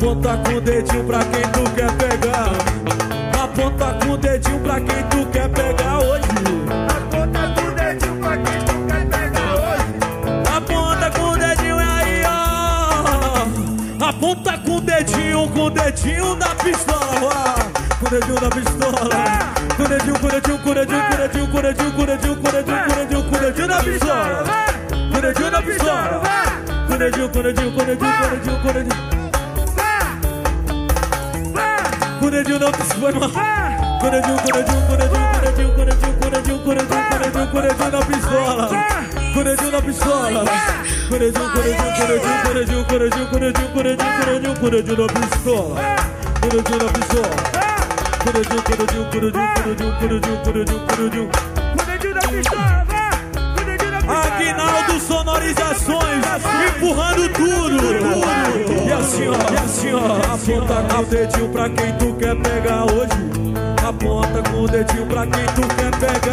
Aponta com o dedinho pra quem tu quer pegar. Aponta com o dedinho pra quem tu quer pegar hoje. Aponta com o dedinho pra quem tu quer pegar hoje. Aponta com o dedinho aí, ó. Aponta com o dedinho da pistola. Com o dedinho da pistola. Com o dedinho, com o dedinho, com o dedinho, com o dedinho, com o dedinho, com o dedinho, com o dedinho, com o dedinho, com o dedinho da pistola. Com o dedinho da pistola. Com o dedinho, com o dedinho, com o dedinho, com o dedinho, com o dedinho. Com o dedinho não foi mal. Com o dedinho, com o dedinho, com o dedinho, com o dedinho, com o dedinho, com o dedinho, com o dedinho, com o dedinho, com o dedinho da pistola. Com o dedinho da pistola. Com o dedinho, com o dedinho, com o dedinho, com o dedinho, com o dedinho, com o dedinho, com o dedinho, com o dedinho, com o dedinho da pistola. Com o dedinho da pistola. Com o dedinho, com o dedinho, com o dedinho, com o dedinho, com o dedinho, com o dedinho, com o dedinho. Com o dedinho da pistola, vai! Com o dedinho da pistola. Aguinaldo Sonorizações, empurrando tudo. E assim ó, aponta com o dedinho pra quem tu quer pegar hoje. Aponta com o dedinho pra quem tu quer pegar.